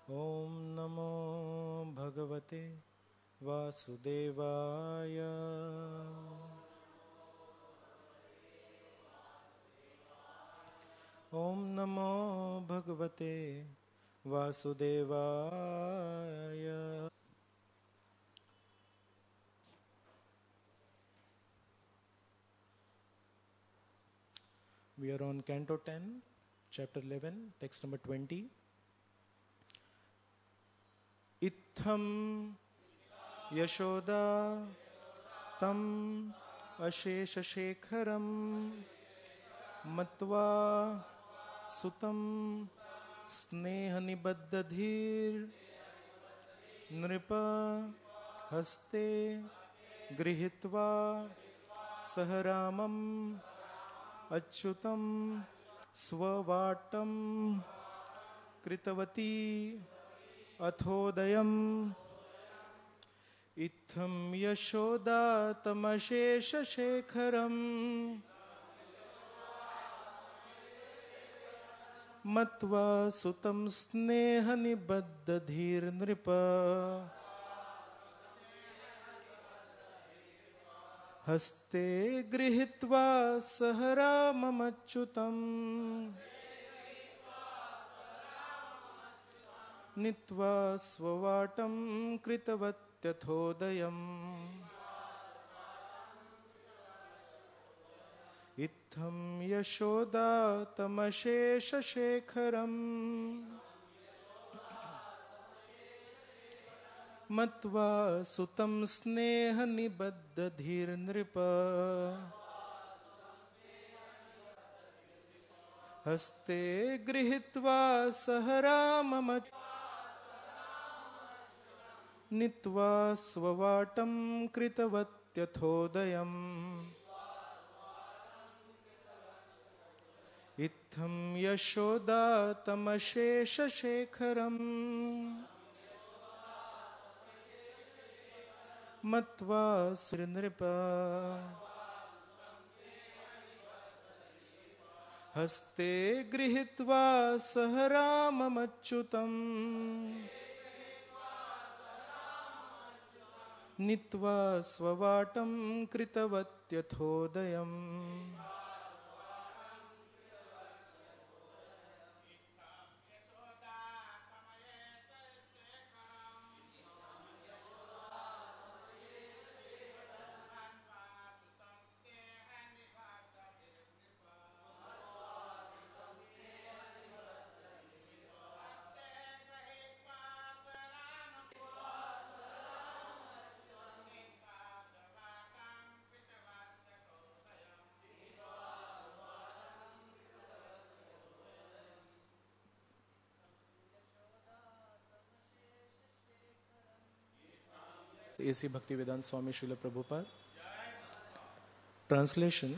ॐ नमो भगवते वासुदेवाय। ॐ नमो भगवते वासुदेवाय। We are on Canto 10, Chapter 11, text number 20. Itham Yashoda Tam Asheshashekharam Matva Sutam Snehanibadadhir Nripa Haste Grihitva Saharamam Achyutam Swavatam Kritavati Athodayam Itham Yashoda Tamashesha Shekharam Matva Sutam Snehanibadadhir Nripa Haste Grihitva Saharamamachyutam Nitva Swavatam Kritavatyathudayam Itham Yashoda Tamashesha Shekharam Matva Sutam Snehanibadadhir Nripa Haste Grihitva Saharamamachyutam Nitva Swavatam Kritavatyathudayam Itham Yashoda Tamashesha Shekharam Matva Surinripa Haste Grihitva Saharamamachyutam Nitva Swavatam Kritavatyathudayam A.C. Bhaktivedanta Swami Srila Prabhupada. Translation.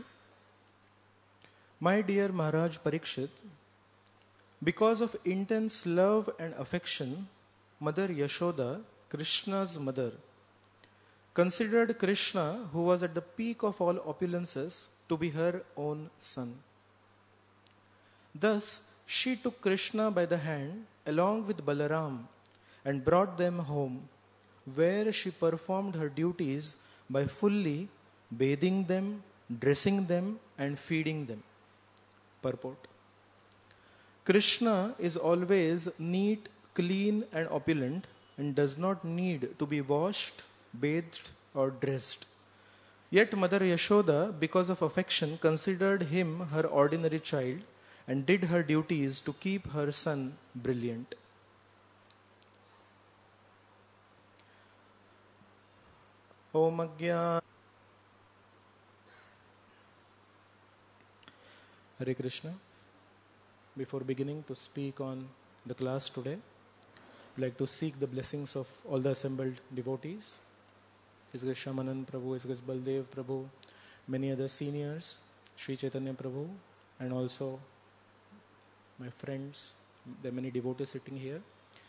My dear Maharaj Parikshit, because of intense love and affection, Mother Yashoda, Krishna's mother, considered Krishna, who was at the peak of all opulences, to be her own son. Thus, she took Krishna by the hand along with Balaram and brought them home, where she performed her duties by fully bathing them, dressing them, and feeding them. Purport. Krishna is always neat, clean, and opulent and does not need to be washed, bathed, or dressed. Yet Mother Yashoda, because of affection, considered him her ordinary child and did her duties to keep her son brilliant. Om Agya. Hare Krishna. Before beginning to speak on the class today, I'd like to seek the blessings of all the assembled devotees. His Grace Shyamanand Prabhu, His Grace Baldev Prabhu, many other seniors, Sri Chaitanya Prabhu, and also my friends. There are many devotees sitting here.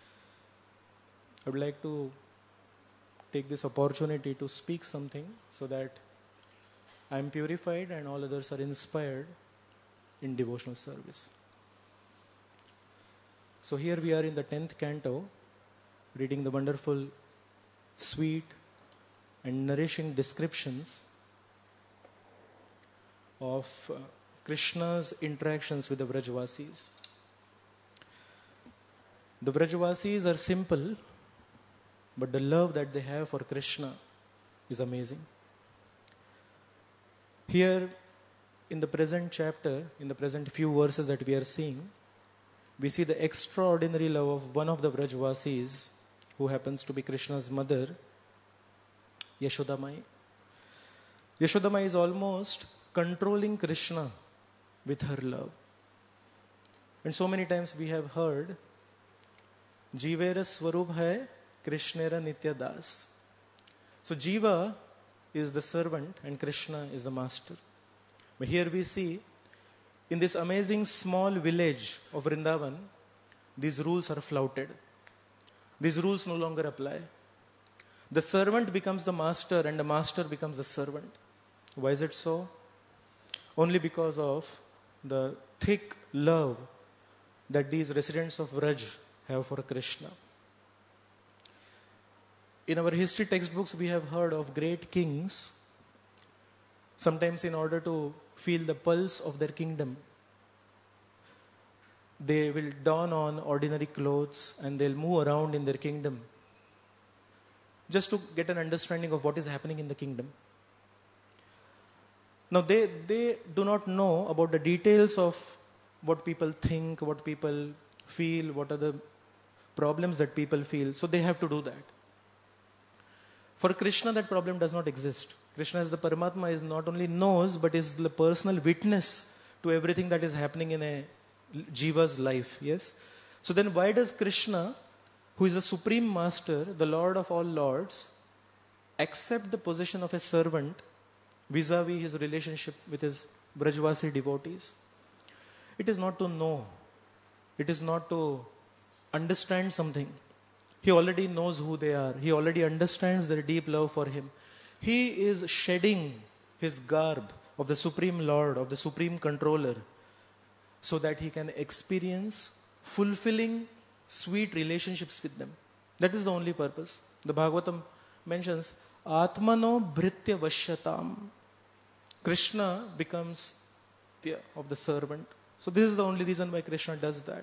I would like to take this opportunity to speak something so that I am purified and all others are inspired in devotional service. So here we are in the 10th canto, reading the wonderful, sweet and nourishing descriptions of Krishna's interactions with the Vrajavasis. The Vrajavasis are simple, but the love that they have for Krishna is amazing. Here, in the present chapter, in the present few verses that we are seeing, we see the extraordinary love of one of the Vrajavasis, who happens to be Krishna's mother, Yashodamai. Yashodamai is almost controlling Krishna with her love. And so many times we have heard, Jivera Swarup hai, Krishnera Nitya Das. So Jiva is the servant and Krishna is the master. But here we see, in this amazing small village of Vrindavan, these rules are flouted. These rules no longer apply. The servant becomes the master and the master becomes the servant. Why is it so? Only because of the thick love that these residents of Vraj have for Krishna. In our history textbooks, we have heard of great kings. Sometimes in order to feel the pulse of their kingdom, they will don on ordinary clothes and they'll move around in their kingdom just to get an understanding of what is happening in the kingdom. Now they do not know about the details of what people think, what people feel, what are the problems that people feel. So they have to do that. For Krishna, that problem does not exist. Krishna as the Paramatma is not only knows, but is the personal witness to everything that is happening in a Jiva's life. Yes? So then why does Krishna, who is the Supreme Master, the Lord of all Lords, accept the position of a servant vis-a-vis his relationship with his Brajvasi devotees? It is not to know. It is not to understand something. He already knows who they are. He already understands their deep love for him. He is shedding his garb of the Supreme Lord, of the Supreme Controller, so that he can experience fulfilling, sweet relationships with them. That is the only purpose. The Bhagavatam mentions, Atmano Bhritya Vashyatam. Krishna becomes of the servant. So this is the only reason why Krishna does that.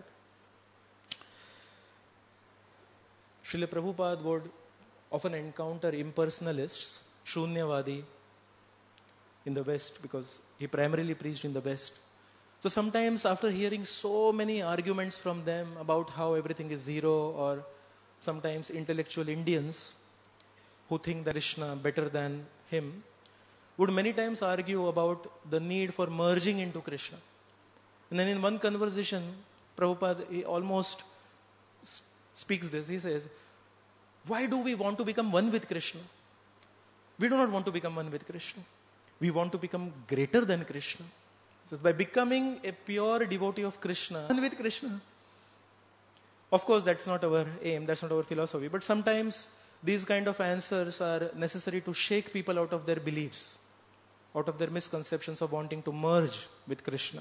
Srila Prabhupada would often encounter impersonalists, Shunyavadi, in the West, because he primarily preached in the West. So sometimes after hearing so many arguments from them about how everything is zero, or sometimes intellectual Indians who think that Krishna better than him, would many times argue about the need for merging into Krishna. And then in one conversation, Prabhupada, he almost speaks this. He says, why do we want to become one with Krishna? We do not want to become one with Krishna. We want to become greater than Krishna. He says, by becoming a pure devotee of Krishna, one with Krishna. Of course, that's not our aim, that's not our philosophy. But sometimes these kind of answers are necessary to shake people out of their beliefs, out of their misconceptions of wanting to merge with Krishna.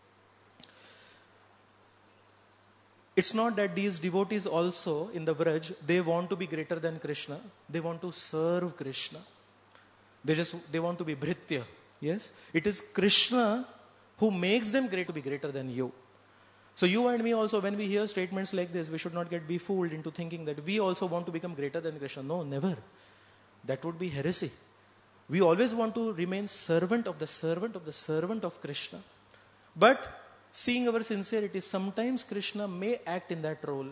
It's not that these devotees also in the Vraj, they want to be greater than Krishna. They want to serve Krishna. They want to be Bhritya. Yes? It is Krishna who makes them great to be greater than you. So you and me also, when we hear statements like this, we should not get befooled into thinking that we also want to become greater than Krishna. No, never. That would be heresy. We always want to remain servant of the servant of the servant of Krishna. But seeing our sincerity, sometimes Krishna may act in that role.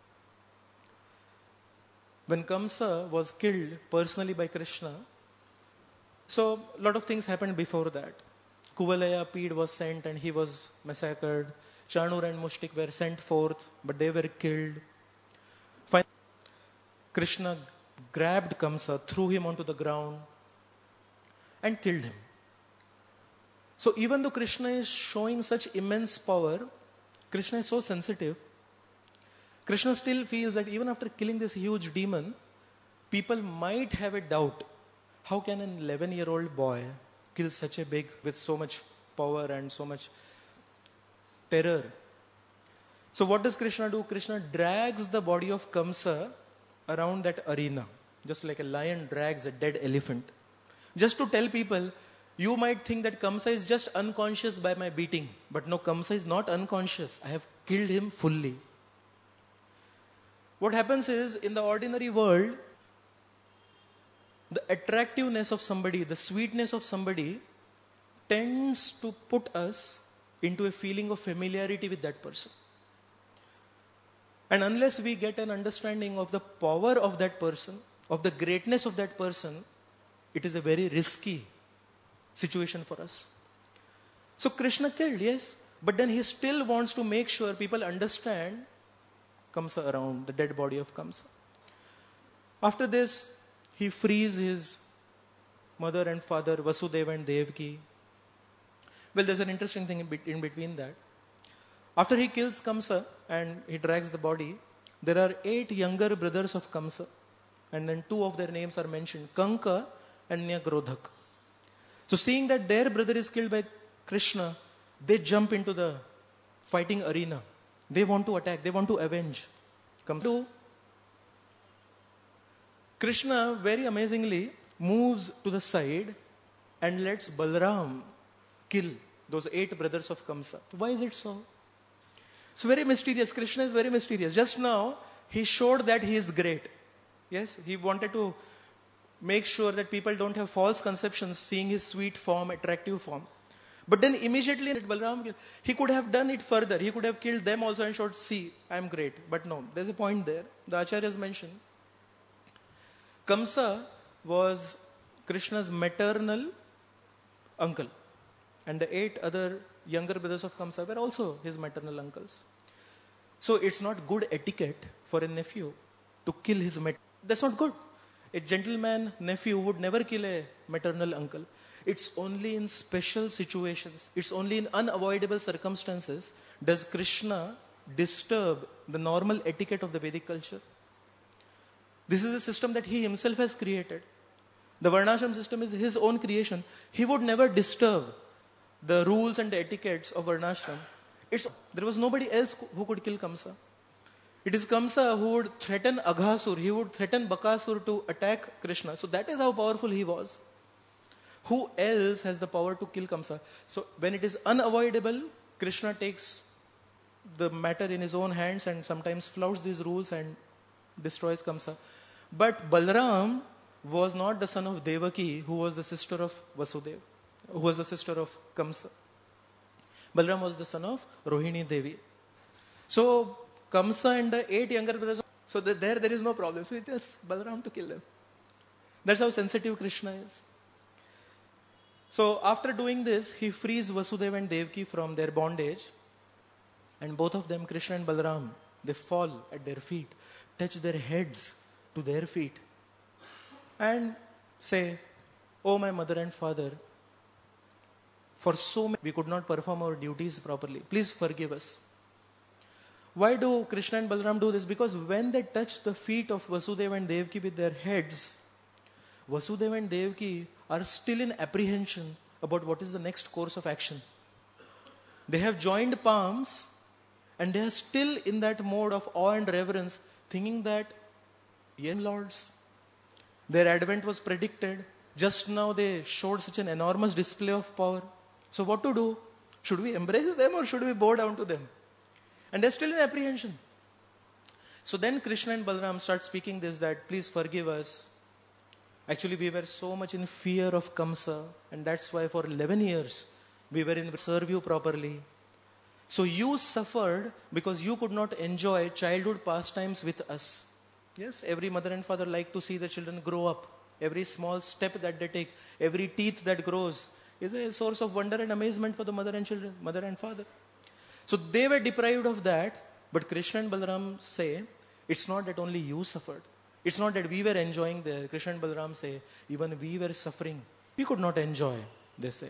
When Kamsa was killed personally by Krishna, so a lot of things happened before that. Kuvalaya Pid was sent and he was massacred. Chanur and Mushtik were sent forth, but they were killed. Finally, Krishna grabbed Kamsa, threw him onto the ground and killed him. So even though Krishna is showing such immense power, Krishna is so sensitive, Krishna still feels that even after killing this huge demon, people might have a doubt. How can an 11-year-old boy kill such a big, with so much power and so much terror? So what does Krishna do? Krishna drags the body of Kamsa around that arena, just like a lion drags a dead elephant. Just to tell people, you might think that Kamsa is just unconscious by my beating. But no, Kamsa is not unconscious. I have killed him fully. What happens is, in the ordinary world, the attractiveness of somebody, the sweetness of somebody tends to put us into a feeling of familiarity with that person. And unless we get an understanding of the power of that person, of the greatness of that person, it is a very risky situation for us. So Krishna killed, yes, but then he still wants to make sure people understand Kamsa around, the dead body of Kamsa. After this, he frees his mother and father, Vasudeva and Devaki. Well, there's an interesting thing in between that. After he kills Kamsa and he drags the body, there are 8 younger brothers of Kamsa. And then 2 of their names are mentioned, Kanka and Nyagrodhak. So seeing that their brother is killed by Krishna, they jump into the fighting arena. They want to attack, they want to avenge. Krishna very amazingly moves to the side and lets Balram kill those 8 brothers of Kamsa. Why is it so? It's very mysterious. Krishna is very mysterious. Just now, he showed that he is great. Yes, he wanted to make sure that people don't have false conceptions seeing his sweet form, attractive form. But then immediately, Balram, he could have done it further. He could have killed them also and showed, see, I am great. But no, there's a point there. The Acharyas mentioned, Kamsa was Krishna's maternal uncle. And the 8 other younger brothers of Kamsa were also his maternal uncles. So it's not good etiquette for a nephew to kill his That's not good. A gentleman nephew would never kill a maternal uncle. It's only in special situations, it's only in unavoidable circumstances does Krishna disturb the normal etiquette of the Vedic culture. This is a system that he himself has created. The Varnashram system is his own creation. He would never disturb the rules and the etiquettes of Varnashram. There was nobody else who could kill Kamsa. It is Kamsa who would threaten Aghasur, he would threaten Bakasur to attack Krishna. So that is how powerful he was. Who else has the power to kill Kamsa? So when it is unavoidable, Krishna takes the matter in his own hands and sometimes flouts these rules and destroys Kamsa. But Balram was not the son of Devaki, who was the sister of Vasudeva, who was the sister of Kamsa. Balram was the son of Rohini Devi. So Kamsa and the 8 younger brothers, so there is no problem. So it tells Balram to kill them. That's how sensitive Krishna is. So after doing this, he frees Vasudeva and Devaki from their bondage. And both of them, Krishna and Balram, they fall at their feet, touch their heads to their feet, and say, "Oh my mother and father, for so many we could not perform our duties properly. Please forgive us." Why do Krishna and Balram do this? Because when they touch the feet of Vasudeva and Devaki with their heads, Vasudeva and Devaki are still in apprehension about what is the next course of action. They have joined palms and they are still in that mode of awe and reverence, thinking that, yes, lords, their advent was predicted. Just now they showed such an enormous display of power. So what to do? Should we embrace them or should we bow down to them? And they're still in apprehension. So then Krishna and Balram start speaking this, that please forgive us. Actually, we were so much in fear of Kamsa, and that's why for 11 years we were in serve you properly. So you suffered because you could not enjoy childhood pastimes with us. Yes, every mother and father like to see the children grow up. Every small step that they take, every teeth that grows is a source of wonder and amazement for the mother and children, mother and father. So they were deprived of that, but Krishna and Balram say, it's not that only you suffered. It's not that we were enjoying there. Krishna and Balram say, even we were suffering. We could not enjoy, they say.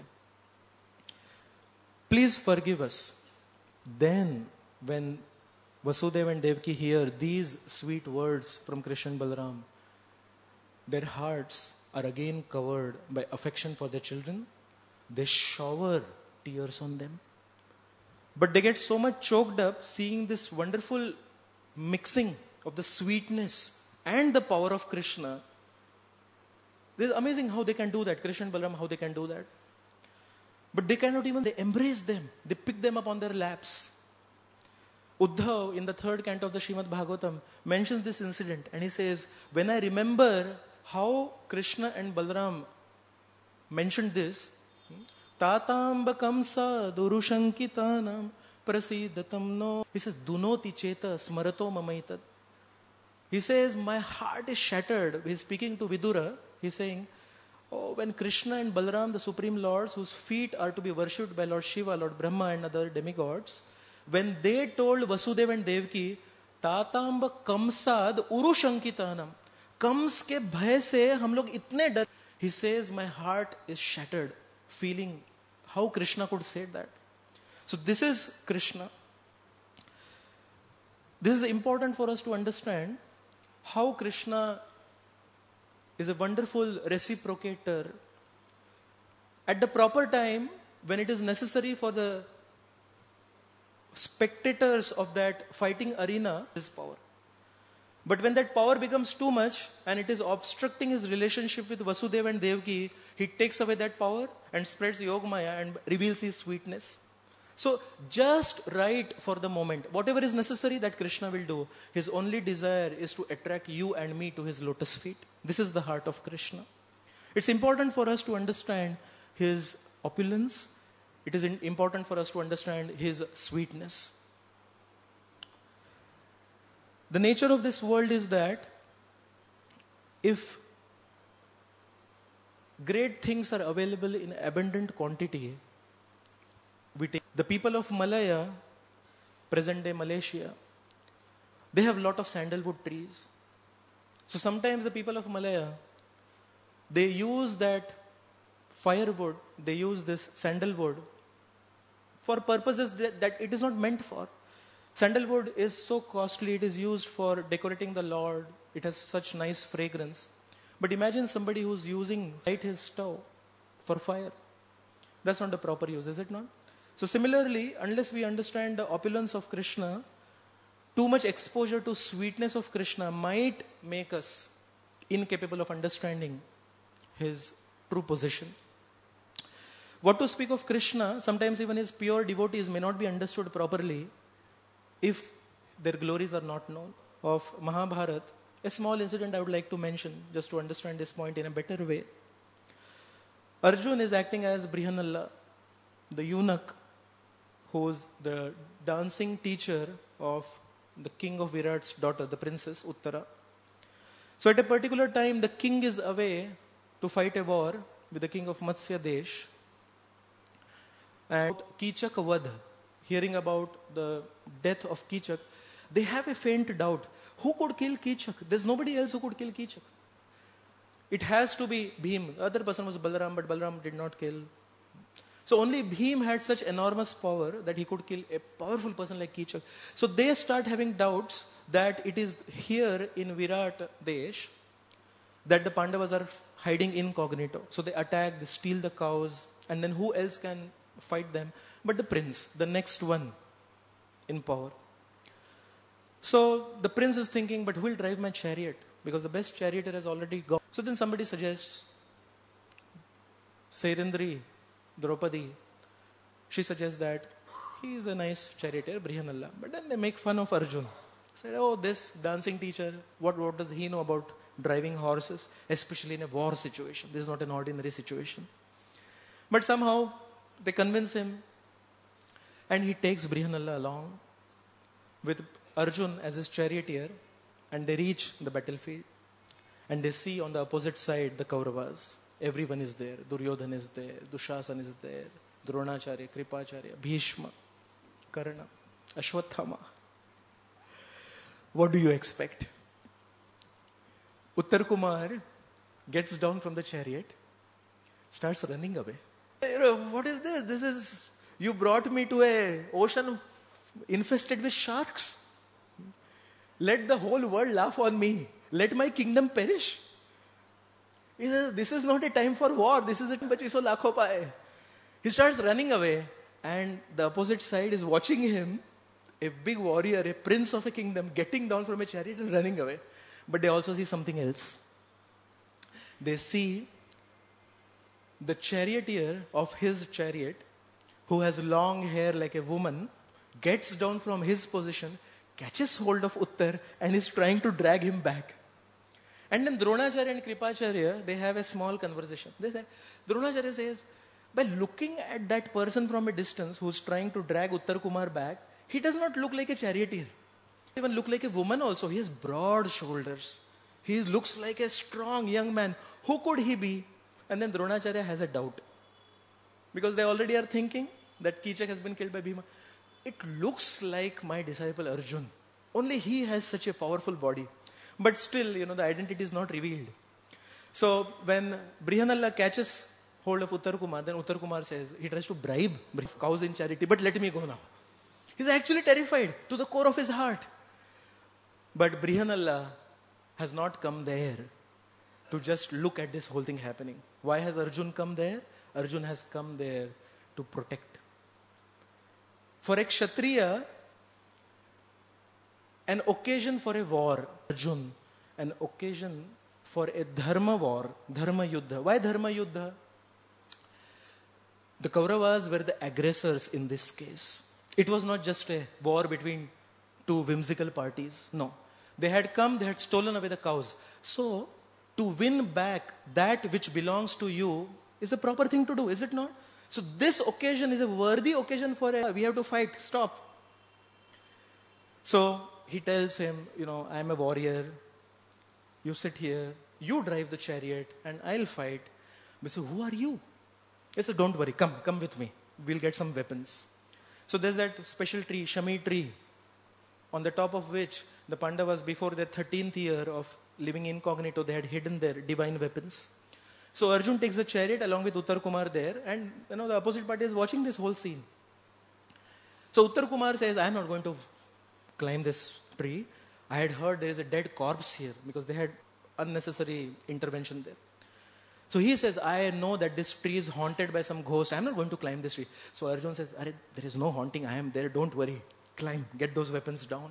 Please forgive us. Then, when Vasudeva and Devaki hear these sweet words from Krishna and Balram, their hearts are again covered by affection for their children. They shower tears on them. But they get so much choked up seeing this wonderful mixing of the sweetness and the power of Krishna. It's amazing how they can do that. Krishna and Balaram, how they can do that. But they cannot even, they embrace them. They pick them up on their laps. Uddhav, in the 3rd canto of the Srimad Bhagavatam, mentions this incident. And he says, when I remember how Krishna and Balaram mentioned this, Tatamba kamsa durushankitanam prasidatam no. He says, Dunoti cheta smarato mamaitad. He says, my heart is shattered. He's speaking to Vidura. He's saying, oh, when Krishna and Balaram, the Supreme Lords, whose feet are to be worshipped by Lord Shiva, Lord Brahma and other demigods, when they told Vasudeva and Devaki, Tatamba kamsad urushankitanam. Kams ke bhay se hum log itne dar. He says, my heart is shattered, feeling how Krishna could say that. So this is Krishna. This is important for us to understand how Krishna is a wonderful reciprocator. At the proper time, when it is necessary for the spectators of that fighting arena, his power. But when that power becomes too much and it is obstructing his relationship with Vasudeva and Devaki, he takes away that power and spreads Yogamaya and reveals his sweetness. So just right for the moment, whatever is necessary that Krishna will do, his only desire is to attract you and me to his lotus feet. This is the heart of Krishna. It's important for us to understand his opulence. It is important for us to understand his sweetness. The nature of this world is that if great things are available in abundant quantity, we take the people of Malaya, present day Malaysia, they have a lot of sandalwood trees. So sometimes the people of Malaya, they use that firewood, they use this sandalwood for purposes that it is not meant for. Sandalwood is so costly, it is used for decorating the Lord. It has such nice fragrance. But imagine somebody who's light his stove for fire. That's not the proper use, is it not? So similarly, unless we understand the opulence of Krishna, too much exposure to sweetness of Krishna might make us incapable of understanding his true position. What to speak of Krishna, sometimes even his pure devotees may not be understood properly if their glories are not known. Of Mahabharata, a small incident I would like to mention just to understand this point in a better way. Arjun is acting as Brihanalla, the eunuch, who is the dancing teacher of the king of Virat's daughter, the princess Uttara. So at a particular time, the king is away to fight a war with the king of Matsya Desh. And Kichak Vadh, hearing about the death of Kichak, they have a faint doubt. Who could kill Kichak? There's nobody else who could kill Kichak. It has to be Bhim. The other person was Balaram, but Balaram did not kill. So only Bhim had such enormous power that he could kill a powerful person like Kichak. So they start having doubts that it is here in Virat Desh that the Pandavas are hiding incognito. So they attack, they steal the cows, and then who else can fight them but the prince, the next one in power. So the prince is thinking, but who will drive my chariot? Because the best charioteer has already gone. So then somebody suggests, Sairindri, Draupadi, she suggests that he is a nice charioteer, Brihanalla. But then they make fun of Arjun. Said, oh, this dancing teacher, what does he know about driving horses? Especially in a war situation. This is not an ordinary situation. But somehow they convince him and he takes Brihanalla along with Arjun as his charioteer, and they reach the battlefield and they see on the opposite side the Kauravas. Everyone is there. Duryodhan is there. Dushasan is there. Dronacharya, Kripacharya, Bhishma, Karna, Ashwathama. What do you expect? Uttar Kumar gets down from the chariot, starts running away. What is this? This is, you brought me to an ocean infested with sharks. Let the whole world laugh on me. Let my kingdom perish. He says, this is not a time for war. This is a time bachi so lakho paaye. He starts running away And the opposite side is watching him, a big warrior, a prince of a kingdom, getting down from a chariot and running away. But they also see something else. They see the charioteer of his chariot, who has long hair like a woman, gets down from his position, catches hold of Uttar and is trying to drag him back. And then Dronacharya and Kripacharya, they have a small conversation. They say, Dronacharya says, by looking at that person from a distance who's trying to drag Uttar Kumar back, he does not look like a charioteer. He even look like a woman also. He has broad shoulders. He looks like a strong young man. Who could he be? And then Dronacharya has a doubt. Because they already are thinking that Kichak has been killed by Bhima. It looks like my disciple Arjun. Only he has such a powerful body. But still, the identity is not revealed. So when Brihanalla catches hold of Uttar Kumar, then Uttar Kumar says, he tries to bribe cows in charity, but let me go now. He's actually terrified to the core of his heart. But Brihanalla has not come there to just look at this whole thing happening. Why has Arjun come there? Arjun has come there to protect. For a Kshatriya, an occasion for a war, Arjun, an occasion for a dharma war, dharma yuddha. Why dharma yuddha? The Kauravas were the aggressors in this case. It was not just a war between two whimsical parties. No. They had come, they had stolen away the cows. So, to win back that which belongs to you is a proper thing to do, is it not? So this occasion is a worthy occasion we have to fight, stop. So he tells him, I am a warrior, you sit here, you drive the chariot and I'll fight. He said, who are you? He said, don't worry, come with me, we'll get some weapons. So there's that special tree, Shami tree, on the top of which the Pandavas before their 13th year of living incognito, they had hidden their divine weapons. So Arjun takes the chariot along with Uttar Kumar there, and the opposite party is watching this whole scene. So Uttar Kumar says, I am not going to climb this tree. I had heard there is a dead corpse here because they had unnecessary intervention there. So he says, I know that this tree is haunted by some ghost. I am not going to climb this tree. So Arjun says, there is no haunting. I am there. Don't worry. Climb. Get those weapons down.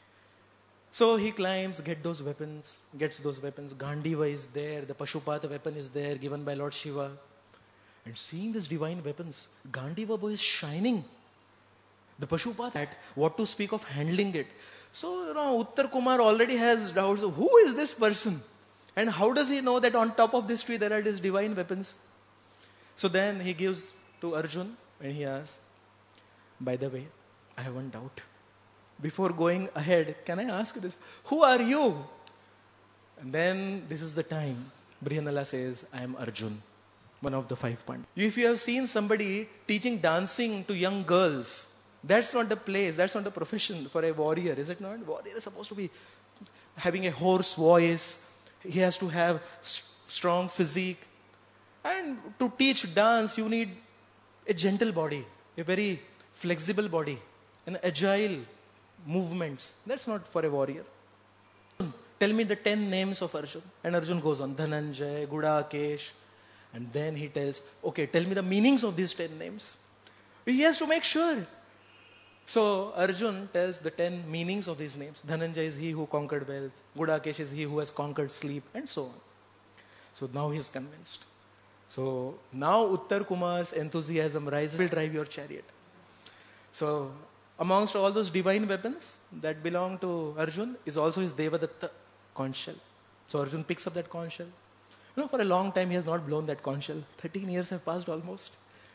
So he climbs, gets those weapons. Gandiva is there. The Pashupata weapon is there, given by Lord Shiva. And seeing these divine weapons, Gandiva boy is shining. The Pashupata, what to speak of handling it. So, Uttar Kumar already has doubts. Who is this person? And how does he know that on top of this tree there are these divine weapons? So then he gives to Arjun and he asks, by the way, I have one doubt. Before going ahead, can I ask this? Who are you? And then this is the time. Brihanalla says, I am Arjun, one of the 5 Pandavas. If you have seen somebody teaching dancing to young girls, that's not the place, that's not the profession for a warrior, is it not? Warrior is supposed to be having a hoarse voice. He has to have strong physique. And to teach dance, you need a gentle body, a very flexible body, an agile movements. That's not for a warrior. Tell me the 10 names of Arjun. And Arjun goes on, Dhananjay, Gudakesh. And then he tells, okay, tell me the meanings of these 10 names. He has to make sure. So Arjun tells the 10 meanings of these names. Dhananjay is he who conquered wealth. Gudakesh is he who has conquered sleep, and so on. So now he is convinced. So now Uttar Kumar's enthusiasm rises. Will drive your chariot. So amongst all those divine weapons that belong to Arjun is also his Devadatta conch shell. So Arjun picks up that conch shell. For a long time he has not blown that conch shell. 13 years have passed almost.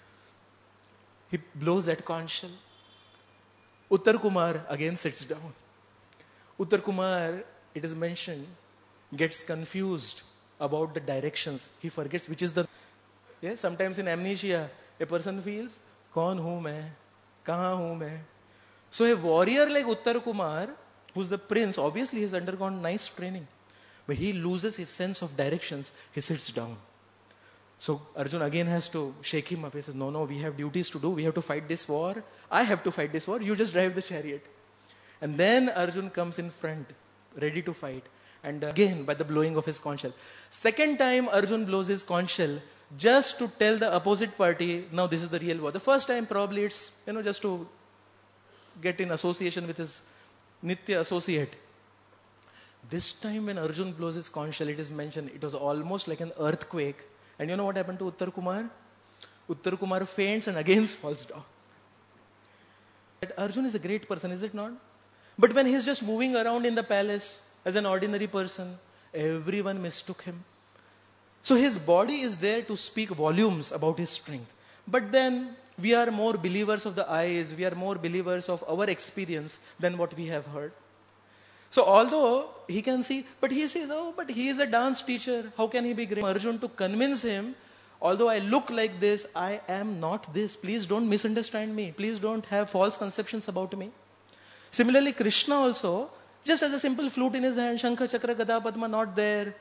He blows that conch shell. Uttar Kumar again sits down. Uttar Kumar, it is mentioned, gets confused about the directions. He forgets which is the... Yes, sometimes in amnesia, a person feels, Kaun hu main? Kahan hu main? So a warrior like Uttar Kumar, who's the prince, obviously he's undergone nice training. But he loses his sense of directions. He sits down. So Arjun again has to shake him up. He says, no, we have duties to do. We have to fight this war. I have to fight this war. You just drive the chariot. And then Arjun comes in front, ready to fight. And again, by the blowing of his conch shell. Second time Arjun blows his conch shell, just to tell the opposite party, now this is the real war. The first time probably it's, just to get in association with his Nitya associate. This time when Arjun blows his conch shell, it is mentioned, it was almost like an earthquake. And you know what happened to Uttar Kumar? Uttar Kumar faints and again falls down. That Arjun is a great person, is it not? But when he's just moving around in the palace as an ordinary person, everyone mistook him. So his body is there to speak volumes about his strength. But then we are more believers of the eyes, we are more believers of our experience than what we have heard. So although he can see, but he says, oh, but he is a dance teacher, how can he be great? Arjun to convince him, although I look like this, I am not this. Please don't misunderstand me. Please don't have false conceptions about me. Similarly, Krishna also, just as a simple flute in his hand, Shankha, Chakra, Gada, Padma, not there.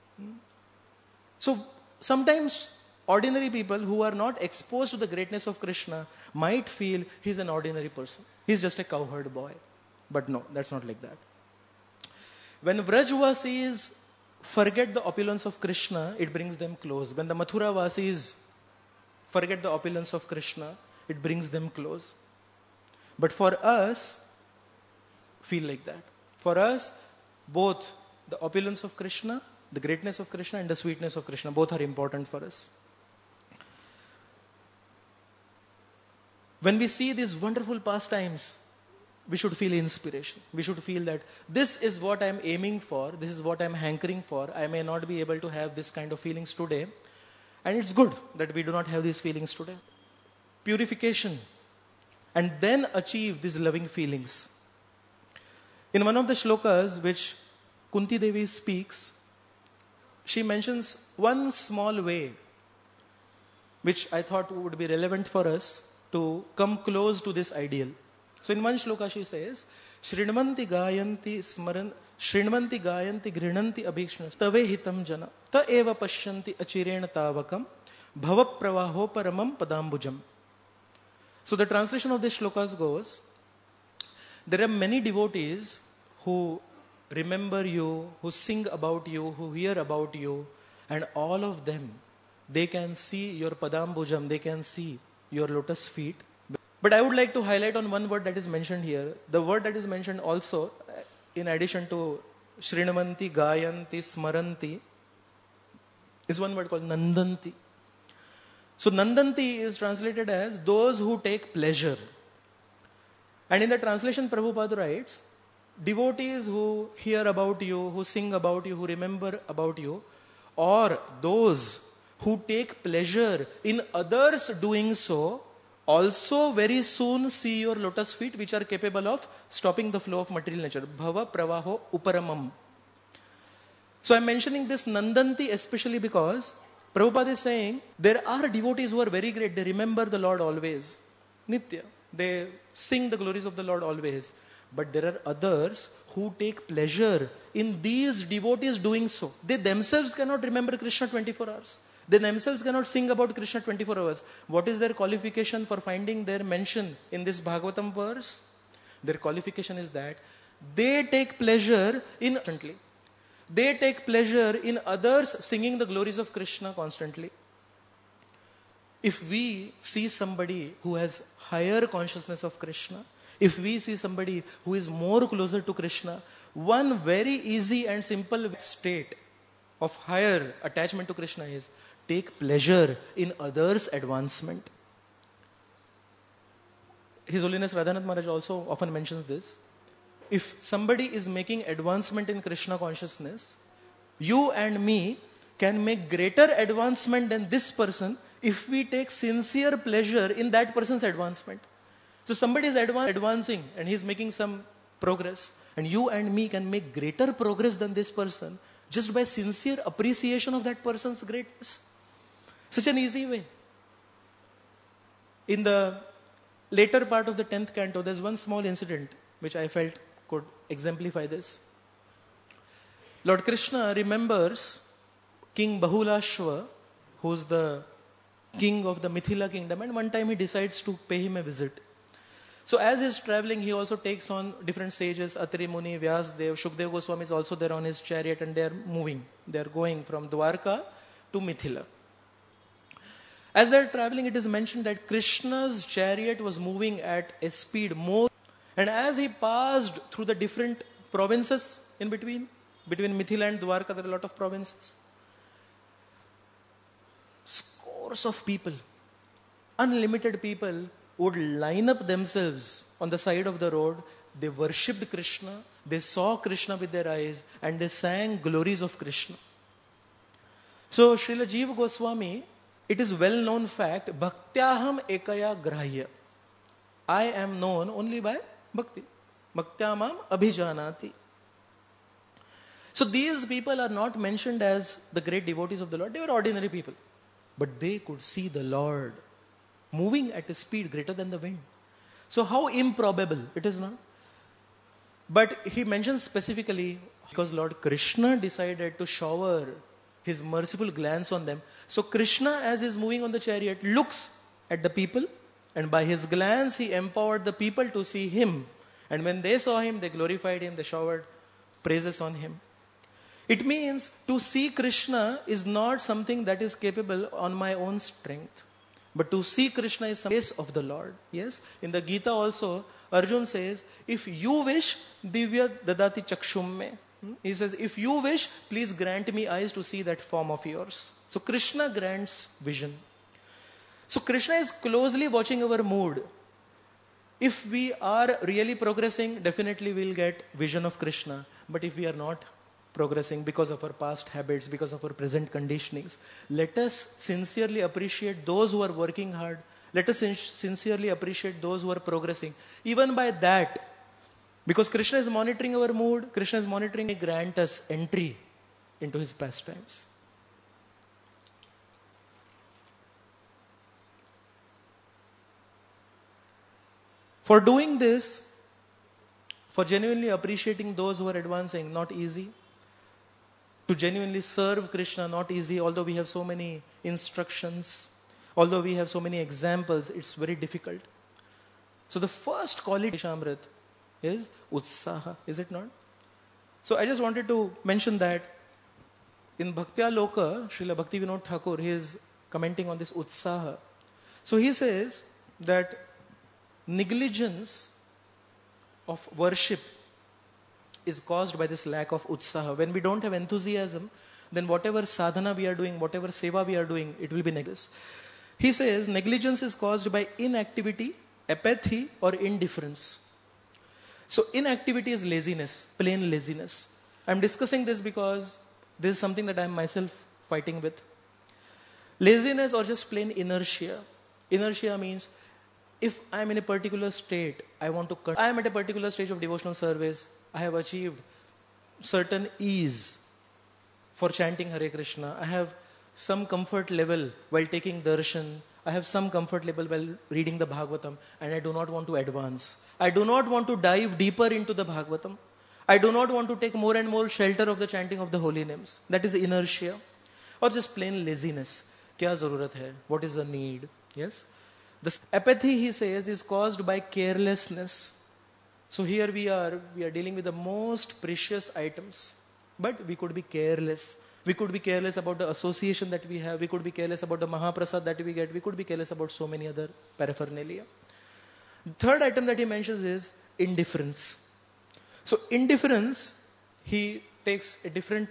So sometimes ordinary people who are not exposed to the greatness of Krishna might feel he's an ordinary person. He's just a cowherd boy. But no, that's not like that. When Vrajvasis forget the opulence of Krishna, it brings them close. When the Mathura Vasis forget the opulence of Krishna, it brings them close. But for us, feel like that. For us, both the opulence of Krishna, the greatness of Krishna and the sweetness of Krishna, both are important for us. When we see these wonderful pastimes, we should feel inspiration. We should feel that this is what I am aiming for, this is what I am hankering for. I may not be able to have this kind of feelings today. And it's good that we do not have these feelings today. Purification. And then achieve these loving feelings. In one of the shlokas which Kunti Devi speaks, she mentions one small way which I thought would be relevant for us to come close to this ideal. So in one shloka she says, Shrinvanti gayanti grinanti abhikshna tave hitam jana ta eva pashyanti achirena tavakam bhava pravaho paramam padambujam. So the translation of this shlokas goes, there are many devotees who remember you, who sing about you, who hear about you, and all of them, they can see your padambujam, they can see your lotus feet. But I would like to highlight on one word that is mentioned here. The word that is mentioned also, in addition to Shrinvanti, Gayanti, Smaranti, is one word called Nandanti. So Nandanti is translated as those who take pleasure. And in the translation, Prabhupada writes, devotees who hear about you, who sing about you, who remember about you, or those who take pleasure in others doing so, also very soon see your lotus feet which are capable of stopping the flow of material nature. Bhava pravaho uparamam. So I'm mentioning this Nandanti especially because Prabhupada is saying there are devotees who are very great. They remember the Lord always. Nitya. They sing the glories of the Lord always. But there are others who take pleasure in these devotees doing so. They themselves cannot remember Krishna 24 hours. They themselves cannot sing about Krishna 24 hours. What is their qualification for finding their mention in this Bhagavatam verse? Their qualification is that they take pleasure in constantly. They take pleasure in others singing the glories of Krishna constantly. If we see somebody who has higher consciousness of Krishna, if we see somebody who is more closer to Krishna, one very easy and simple state of higher attachment to Krishna is take pleasure in others' advancement. His Holiness Radhanath Maharaj also often mentions this. If somebody is making advancement in Krishna consciousness, you and me can make greater advancement than this person if we take sincere pleasure in that person's advancement. So somebody is advancing and he's making some progress, and you and me can make greater progress than this person just by sincere appreciation of that person's greatness. Such an easy way. In the later part of the 10th canto, there's one small incident which I felt could exemplify this. Lord Krishna remembers King Bahulashva, who's the king of the Mithila kingdom, and one time he decides to pay him a visit. So as he's traveling, he also takes on different sages, Atri Muni, Vyasdev, Shukdev Goswami is also there on his chariot, and they are moving. They are going from Dwarka to Mithila. As they're traveling, it is mentioned that Krishna's chariot was moving at a speed more. And as he passed through the different provinces in between Mithila and Dwarka, there are a lot of provinces. Scores of people, unlimited people would line up themselves on the side of the road. They worshipped Krishna, they saw Krishna with their eyes, and they sang glories of Krishna. So Srila Jiva Goswami, it is well known fact, Bhaktyaham ekaya grahya. I am known only by bhakti. Bhaktyamam abhijanati. So these people are not mentioned as the great devotees of the Lord. They were ordinary people. But they could see the Lord moving at a speed greater than the wind. So how improbable it is not? But he mentions specifically because Lord Krishna decided to shower his merciful glance on them. So Krishna, as he is moving on the chariot, looks at the people, and by his glance he empowered the people to see him. And when they saw him, they glorified him, they showered praises on him. It means to see Krishna is not something that is capable on my own strength. But to see Krishna is the face of the Lord. Yes? In the Gita also, Arjun says, if you wish, divya dadati chakshum me. He says, if you wish, please grant me eyes to see that form of yours. So Krishna grants vision. So Krishna is closely watching our mood. If we are really progressing, definitely we'll get vision of Krishna. But if we are not progressing because of our past habits, because of our present conditionings, let us sincerely appreciate those who are working hard. Let us sincerely appreciate those who are progressing. Even by that, because Krishna is monitoring our mood, Krishna is monitoring, he grant us entry into his pastimes. For doing this, for genuinely appreciating those who are advancing, not easy. To genuinely serve Krishna, not easy. Although we have so many instructions, although we have so many examples, it's very difficult. So the first quality Shamrit is Utsaha, is it not? So I just wanted to mention that in Bhaktya Loka, Srila Bhakti Vinod Thakur, he is commenting on this Utsaha. So he says that negligence of worship is caused by this lack of Utsaha. When we don't have enthusiasm, then whatever sadhana we are doing, whatever seva we are doing, it will be negligence. He says negligence is caused by inactivity, apathy, or indifference. So inactivity is laziness, plain laziness. I'm discussing this because this is something that I'm myself fighting with. Laziness or just plain inertia. Inertia means if I'm in a particular state, I'm at a particular stage of devotional service, I have achieved certain ease for chanting Hare Krishna. I have some comfort level while taking darshan. I have some comfort level while reading the Bhagavatam, and I do not want to advance. I do not want to dive deeper into the Bhagavatam. I do not want to take more and more shelter of the chanting of the holy names. That is inertia. Or just plain laziness. Kya zarurat hai? What is the need? Yes? The apathy, he says, is caused by carelessness. So here we are dealing with the most precious items. But we could be careless. We could be careless about the association that we have. We could be careless about the Mahaprasad that we get. We could be careless about so many other paraphernalia. The third item that he mentions is indifference. So indifference, he takes a different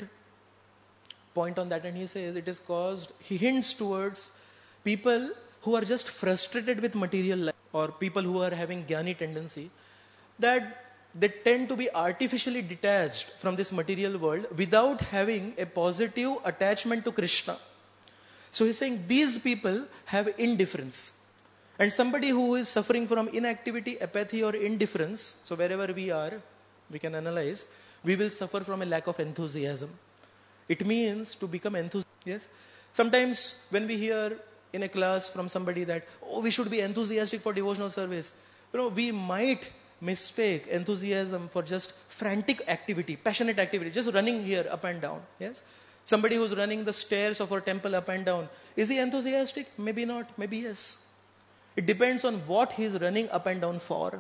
point on that and he says it is caused, he hints towards people who are just frustrated with material life or people who are having jnani tendency, that they tend to be artificially detached from this material world without having a positive attachment to Krishna. So he's saying these people have indifference. And somebody who is suffering from inactivity, apathy or indifference, so wherever we are, we can analyze, we will suffer from a lack of enthusiasm. It means to become enthusiastic. Yes? Sometimes when we hear in a class from somebody that, we should be enthusiastic for devotional service, we might mistake enthusiasm for just frantic activity, passionate activity, just running here up and down. Yes? Somebody who's running the stairs of our temple up and down, is he enthusiastic? Maybe not, maybe yes. It depends on what he's running up and down for.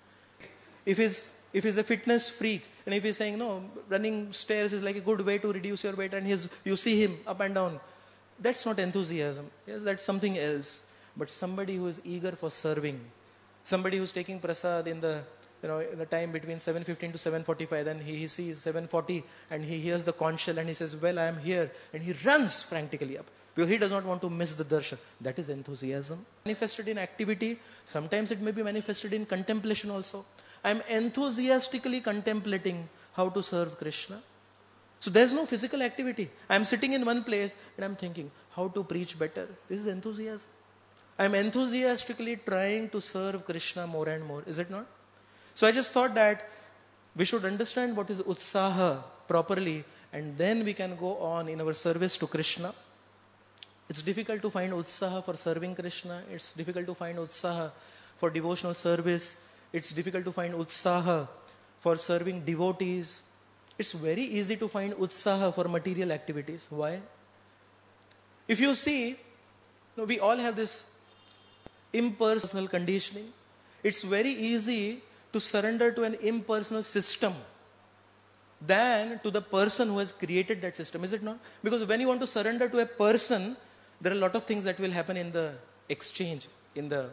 If he's a fitness freak, and if he's saying, no, running stairs is like a good way to reduce your weight, and you see him up and down, that's not enthusiasm. Yes, that's something else. But somebody who is eager for serving, somebody who's taking prasad in the in the time between 7:15 to 7:45, then he sees 7:40 and he hears the conch shell and he says, well, I am here, and he runs frantically up because he does not want to miss the darshan. That is enthusiasm. Manifested in activity, sometimes it may be manifested in contemplation also. I am enthusiastically contemplating how to serve Krishna. So there's no physical activity. I am sitting in one place and I'm thinking how to preach better. This is enthusiasm. I am enthusiastically trying to serve Krishna more and more. Is it not? So I just thought that we should understand what is utsaha properly, and then we can go on in our service to Krishna. It's difficult to find utsaha for serving Krishna. It's difficult to find utsaha for devotional service. It's difficult to find utsaha for serving devotees. It's very easy to find utsaha for material activities. Why? If you see, we all have this impersonal conditioning. It's very easy to surrender to an impersonal system than to the person who has created that system. Is it not? Because when you want to surrender to a person, there are a lot of things that will happen in the exchange, in the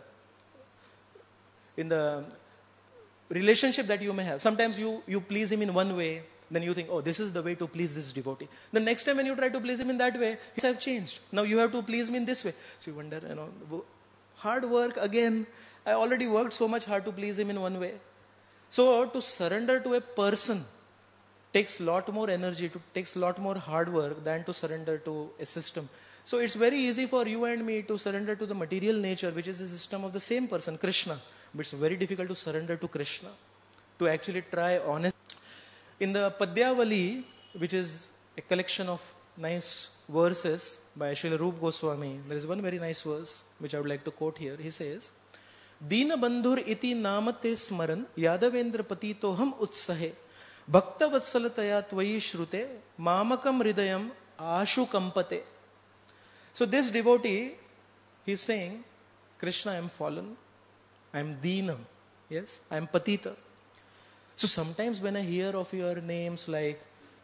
relationship that you may have. Sometimes you please him in one way, then you think, oh, this is the way to please this devotee. The next time when you try to please him in that way, he has changed. Now you have to please me in this way. So you wonder, hard work again. I already worked so much hard to please him in one way. So to surrender to a person takes a lot more energy, takes a lot more hard work than to surrender to a system. So it's very easy for you and me to surrender to the material nature, which is the system of the same person, Krishna. But it's very difficult to surrender to Krishna, to actually try honest. In the Padyavali, which is a collection of nice verses by Srila Rupa Goswami, there is one very nice verse which I would like to quote here. He says, Dina bandhur iti namate smaran yadavendra patitoham utsahe bhakta vatsalataya tvayi shrute mamakam hridayam ashu kampate. So this devotee, he is saying, Krishna, I am fallen. I am Dina. Yes, I am Patita. So sometimes when I hear of your names like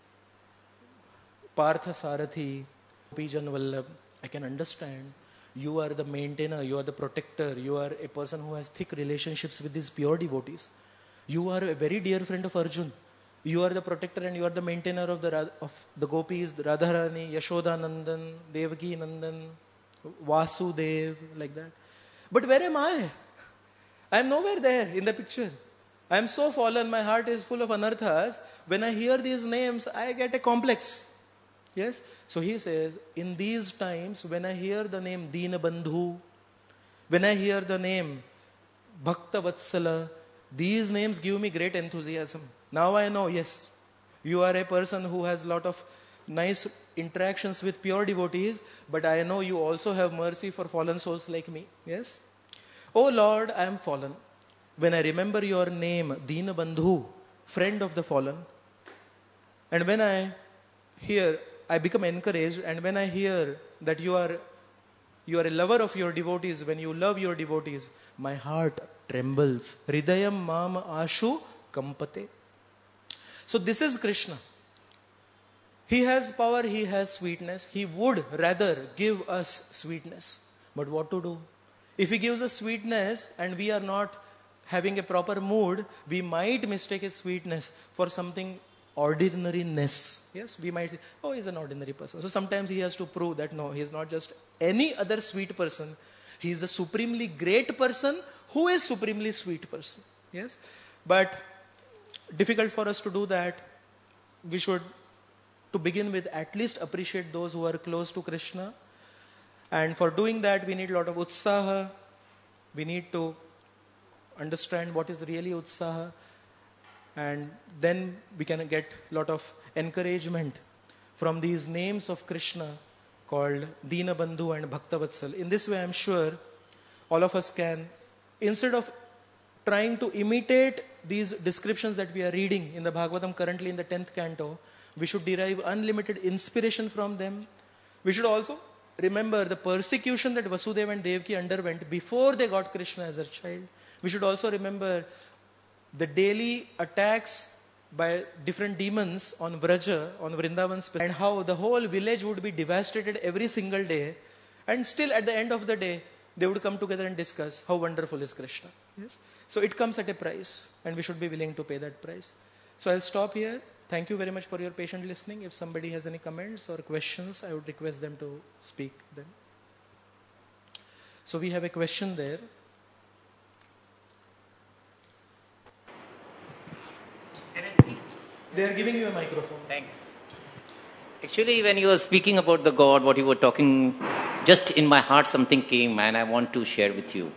Partha Sarathi, Pijan Vallabh, I can understand you are the maintainer, you are the protector, you are a person who has thick relationships with these pure devotees. You are a very dear friend of Arjun. You are the protector and you are the maintainer of the gopis, the Radharani, Yashoda Nandan, Devaki Nandan, Vasudev, like that. But where am I? I am nowhere there in the picture. I am so fallen, my heart is full of anarthas. When I hear these names, I get a complex. Yes? So he says, in these times, when I hear the name Dina Bandhu, when I hear the name Bhakta Vatsala, these names give me great enthusiasm. Now I know, yes, you are a person who has a lot of nice interactions with pure devotees, but I know you also have mercy for fallen souls like me. Yes? Oh Lord, I am fallen. When I remember your name, Dina Bandhu, friend of the fallen, and when I hear, I become encouraged, and when I hear that you are a lover of your devotees, when you love your devotees, my heart trembles. Hridayam mam ashu kampate. So this is Krishna. He has power, he has sweetness. He would rather give us sweetness. But what to do? If he gives us sweetness and we are not having a proper mood, we might mistake his sweetness for something ordinariness. Yes, we might say, oh, he's an ordinary person. So sometimes he has to prove that no, he is not just any other sweet person. He is the supremely great person who is supremely sweet person. Yes, but difficult for us to do that. We should, to begin with, at least appreciate those who are close to Krishna. And for doing that, we need a lot of utsaha. We need to understand what is really utsaha. And then we can get a lot of encouragement from these names of Krishna called Dina Bandhu and Bhakta Vatsal. In this way, I'm sure all of us can, instead of trying to imitate these descriptions that we are reading in the Bhagavatam currently in the 10th canto, we should derive unlimited inspiration from them. We should also remember the persecution that Vasudeva and Devaki underwent before they got Krishna as their child. We should also remember the daily attacks by different demons on Vraja, on Vrindavan, and how the whole village would be devastated every single day, and still at the end of the day, they would come together and discuss how wonderful is Krishna. Yes? So it comes at a price, and we should be willing to pay that price. So I'll stop here. Thank you very much for your patient listening. If somebody has any comments or questions, I would request them to speak then. So we have a question there. They are giving you a microphone. Thanks. Actually, when you were speaking about the God, what you were talking, just in my heart something came and I want to share with you.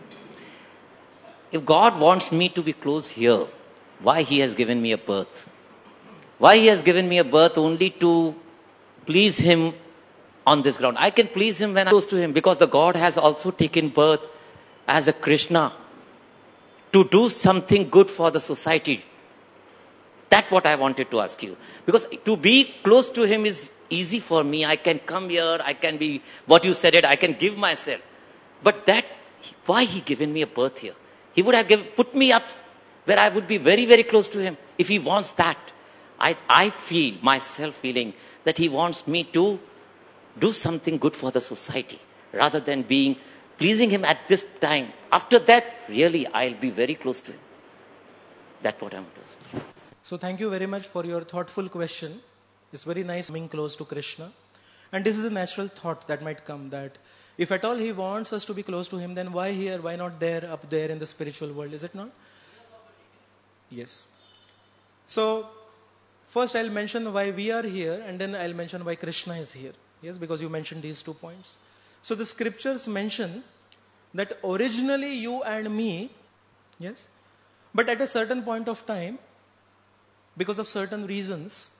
If God wants me to be close here, why He has given me a birth? Why He has given me a birth only to please Him on this ground? I can please Him when I'm close to Him, because the God has also taken birth as a Krishna to do something good for the society. That's what I wanted to ask you. Because to be close to Him is easy for me. I can come here, I can be, what you said it, I can give myself. But that, why He given me a birth here? He would have put me up where I would be very, very close to Him. If He wants that, I feel myself feeling that He wants me to do something good for the society rather than pleasing Him at this time. After that, really, I'll be very close to Him. That's what I'm doing. So thank you very much for your thoughtful question. It's very nice being close to Krishna. And this is a natural thought that might come, that if at all He wants us to be close to Him, then why here, why not there, up there in the spiritual world, is it not? Yes. So first I'll mention why we are here, and then I'll mention why Krishna is here. Yes, because you mentioned these 2 points. So the scriptures mention that originally you and me, yes, but at a certain point of time, because of certain reasons,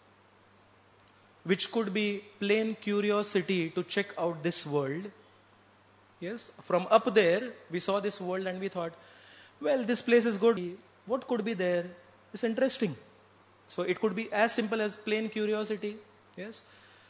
which could be plain curiosity to check out this world. Yes, from up there, we saw this world and we thought, well, this place is good. What could be there? It's interesting. So it could be as simple as plain curiosity. Yes.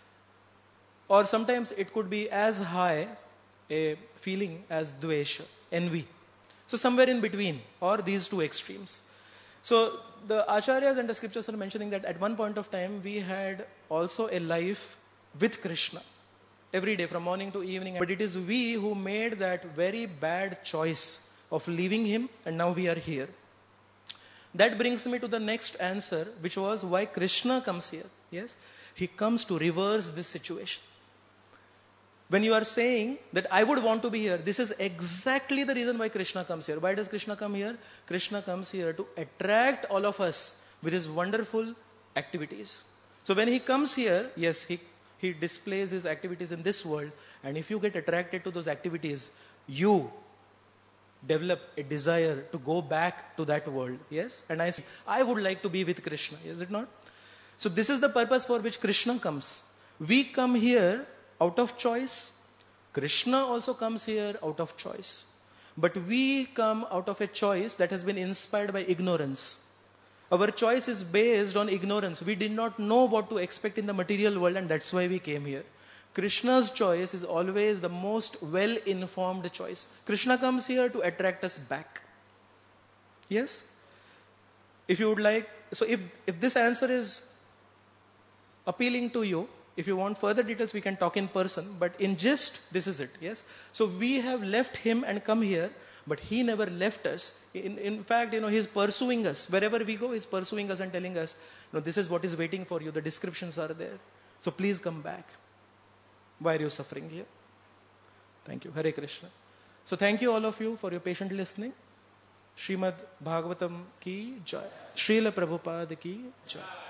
Or sometimes it could be as high a feeling as dvesha, envy. So somewhere in between, or these two extremes. So the acharyas and the scriptures are mentioning that at one point of time we had also a life with Krishna every day from morning to evening. But it is we who made that very bad choice of leaving Him, and now we are here. That brings me to the next answer, which was why Krishna comes here. Yes, He comes to reverse this situation. When you are saying that I would want to be here, this is exactly the reason why Krishna comes here. Why does Krishna come here? Krishna comes here to attract all of us with His wonderful activities. So when He comes here, yes, He displays His activities in this world. And if you get attracted to those activities, you develop a desire to go back to that world. Yes? And I would like to be with Krishna. Is it not? So this is the purpose for which Krishna comes. We come here out of choice. Krishna also comes here out of choice. But we come out of a choice that has been inspired by ignorance. Our choice is based on ignorance. We did not know what to expect in the material world, and that's why we came here. Krishna's choice is always the most well-informed choice. Krishna comes here to attract us back. Yes? If you would like, so if this answer is appealing to you, if you want further details, we can talk in person. But in gist, this is it. Yes. So we have left Him and come here, but He never left us. In fact, He's pursuing us. Wherever we go, He's pursuing us and telling us, this is what is waiting for you. The descriptions are there. So please come back. Why are you suffering here? Thank you. Hare Krishna. So thank you all of you for your patient listening. Srimad Bhagavatam ki jai. Srila Prabhupada ki jai.